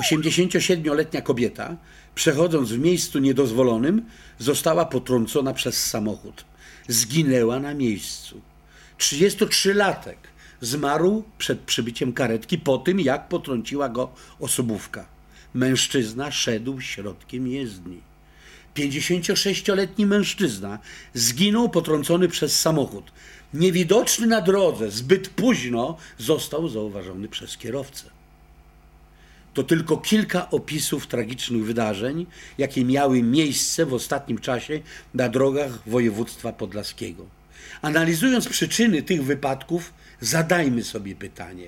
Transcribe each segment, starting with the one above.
87-letnia kobieta, przechodząc w miejscu niedozwolonym, została potrącona przez samochód. Zginęła na miejscu. 33-latek zmarł przed przybyciem karetki po tym, jak potrąciła go osobówka. Mężczyzna szedł środkiem jezdni. 56-letni mężczyzna zginął potrącony przez samochód. Niewidoczny na drodze, zbyt późno został zauważony przez kierowcę. To tylko kilka opisów tragicznych wydarzeń, jakie miały miejsce w ostatnim czasie na drogach województwa podlaskiego. Analizując przyczyny tych wypadków, zadajmy sobie pytanie,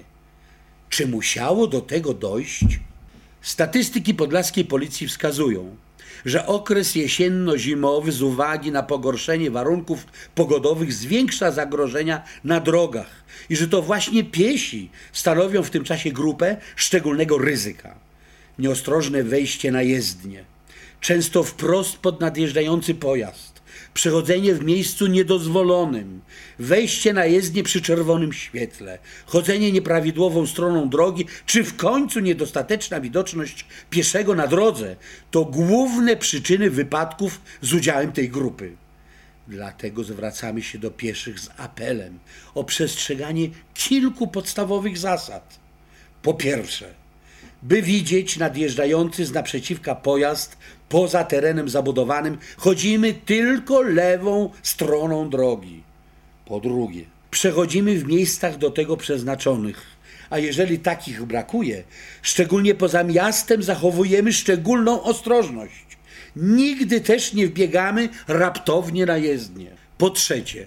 czy musiało do tego dojść? Statystyki podlaskiej policji wskazują, że okres jesienno-zimowy z uwagi na pogorszenie warunków pogodowych zwiększa zagrożenia na drogach i że to właśnie piesi stanowią w tym czasie grupę szczególnego ryzyka. Nieostrożne wejście na jezdnię, często wprost pod nadjeżdżający pojazd, przechodzenie w miejscu niedozwolonym, wejście na jezdnię przy czerwonym świetle, chodzenie nieprawidłową stroną drogi, czy w końcu niedostateczna widoczność pieszego na drodze to główne przyczyny wypadków z udziałem tej grupy. Dlatego zwracamy się do pieszych z apelem o przestrzeganie kilku podstawowych zasad. Po pierwsze, by widzieć nadjeżdżający z naprzeciwka pojazd poza terenem zabudowanym, chodzimy tylko lewą stroną drogi. Po drugie, przechodzimy w miejscach do tego przeznaczonych, a jeżeli takich brakuje, szczególnie poza miastem zachowujemy szczególną ostrożność. Nigdy też nie wbiegamy raptownie na jezdnię. Po trzecie,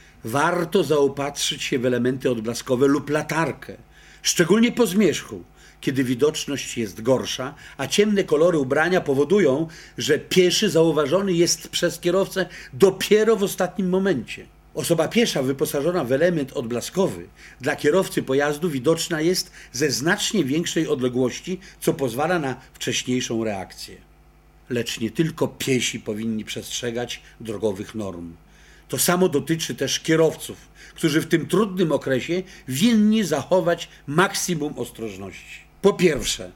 warto zaopatrzyć się w elementy odblaskowe lub latarkę, szczególnie po zmierzchu, kiedy widoczność jest gorsza, a ciemne kolory ubrania powodują, że pieszy zauważony jest przez kierowcę dopiero w ostatnim momencie. Osoba piesza wyposażona w element odblaskowy dla kierowcy pojazdu widoczna jest ze znacznie większej odległości, co pozwala na wcześniejszą reakcję. Lecz nie tylko piesi powinni przestrzegać drogowych norm. To samo dotyczy też kierowców, którzy w tym trudnym okresie winni zachować maksimum ostrożności. Po pierwsze,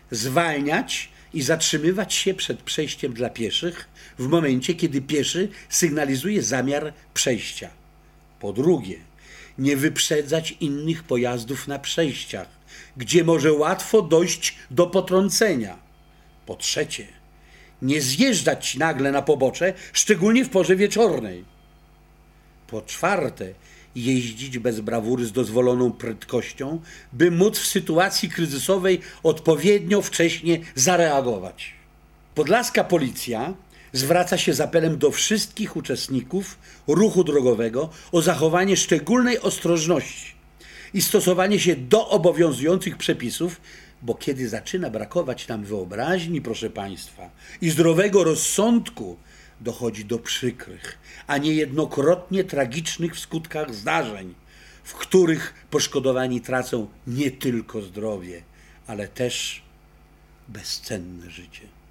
zwalniać i zatrzymywać się przed przejściem dla pieszych w momencie, kiedy pieszy sygnalizuje zamiar przejścia. Po drugie, nie wyprzedzać innych pojazdów na przejściach, gdzie może łatwo dojść do potrącenia. Po trzecie, nie zjeżdżać nagle na pobocze, szczególnie w porze wieczornej. Po czwarte, jeździć bez brawury z dozwoloną prędkością, by móc w sytuacji kryzysowej odpowiednio wcześnie zareagować. Podlaska policja zwraca się z apelem do wszystkich uczestników ruchu drogowego o zachowanie szczególnej ostrożności i stosowanie się do obowiązujących przepisów, bo kiedy zaczyna brakować nam wyobraźni, proszę Państwa, i zdrowego rozsądku, dochodzi do przykrych, a niejednokrotnie tragicznych w skutkach zdarzeń, w których poszkodowani tracą nie tylko zdrowie, ale też bezcenne życie.